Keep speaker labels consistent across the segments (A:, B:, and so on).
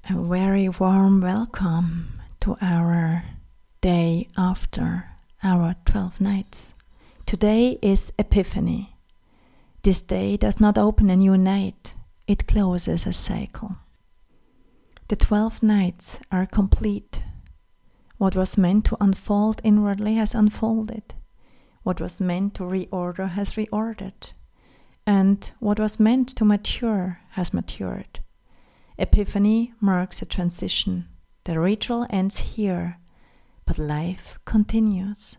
A: A very warm welcome to our day after our 12 nights. Today is Epiphany. This day does not open a new night, it closes a cycle. The 12 nights are complete. What was meant to unfold inwardly has unfolded. What was meant to reorder has reordered. And what was meant to mature has matured. Epiphany marks a transition. The ritual ends here, but life continues.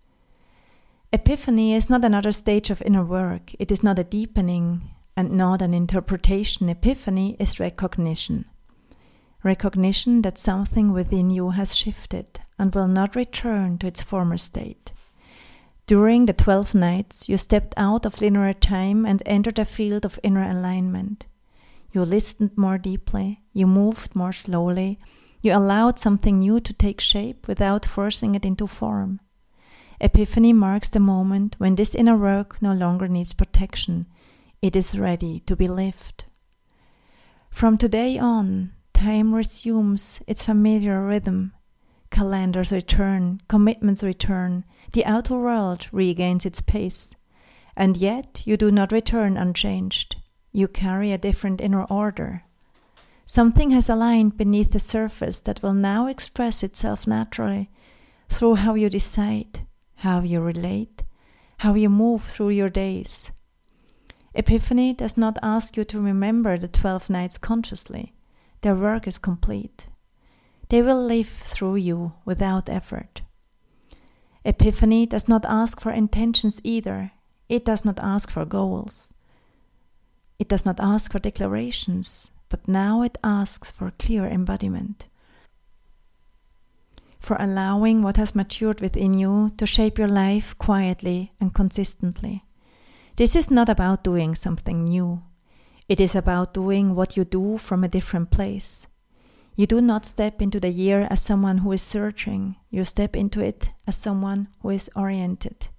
A: Epiphany is not another stage of inner work. It is not a deepening and not an interpretation. Epiphany is recognition. Recognition that something within you has shifted and will not return to its former state. During the 12 nights, you stepped out of linear time and entered a field of inner alignment. You listened more deeply, you moved more slowly, you allowed something new to take shape without forcing it into form. Epiphany marks the moment when this inner work no longer needs protection. It is ready to be lived. From today on, time resumes its familiar rhythm. Calendars return, commitments return, the outer world regains its pace. And yet you do not return unchanged. You carry a different inner order. Something has aligned beneath the surface that will now express itself naturally through how you decide, how you relate, how you move through your days. Epiphany does not ask you to remember the 12 nights consciously. Their work is complete. They will live through you without effort. Epiphany does not ask for intentions either. It does not ask for goals. It does not ask for declarations, but now it asks for clear embodiment, for allowing what has matured within you to shape your life quietly and consistently. This is not about doing something new. It is about doing what you do from a different place. You do not step into the year as someone who is searching. You step into it as someone who is oriented.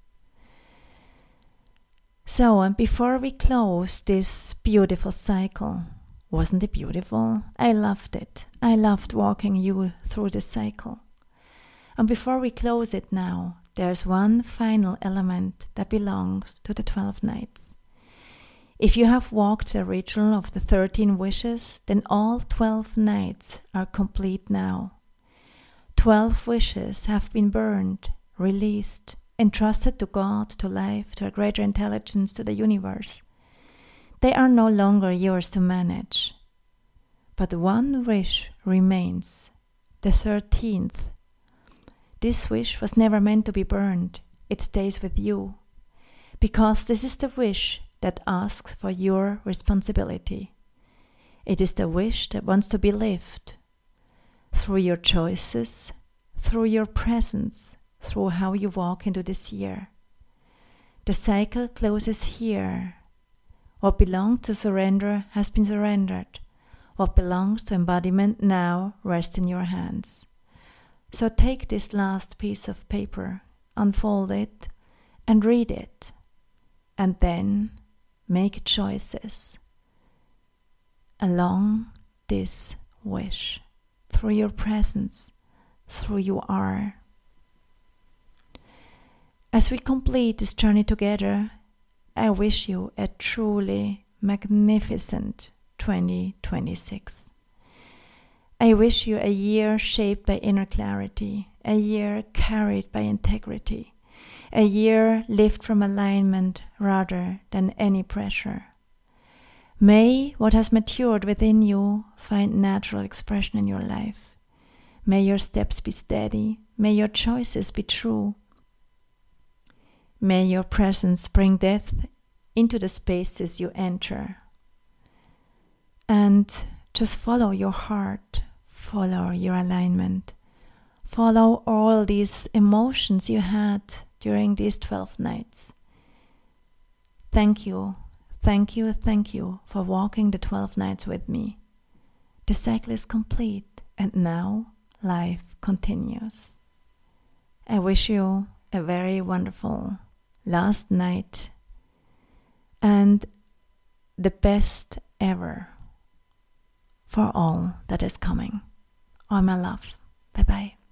A: So, before we close this beautiful cycle, wasn't it beautiful? I loved it. I loved walking you through this cycle. And before we close it now, there's one final element that belongs to the 12 nights. If you have walked the ritual of the 13 wishes, then all 12 nights are complete now. 12 wishes have been burned, released, entrusted to God, to life, to a greater intelligence, to the universe. They are no longer yours to manage. But one wish remains, the 13th. This wish was never meant to be burned. It stays with you. Because this is the wish that asks for your responsibility. It is the wish that wants to be lived through your choices, through your presence, through how you walk into this year. The cycle closes here. What belonged to surrender has been surrendered. What belongs to embodiment now rests in your hands. So take this last piece of paper, unfold it, and read it. And then make choices along this wish, through your presence, through you are. As we complete this journey together, I wish you a truly magnificent 2026. I wish you a year shaped by inner clarity, a year carried by integrity, a year lived from alignment rather than any pressure. May what has matured within you find natural expression in your life. May your steps be steady, may your choices be true. May your presence bring depth into the spaces you enter. And just follow your heart, follow your alignment, follow all these emotions you had during these 12 nights. Thank you, thank you, thank you for walking the 12 nights with me. The cycle is complete and now life continues. I wish you a very wonderful last night and the best ever for all that is coming. All my love. Bye bye.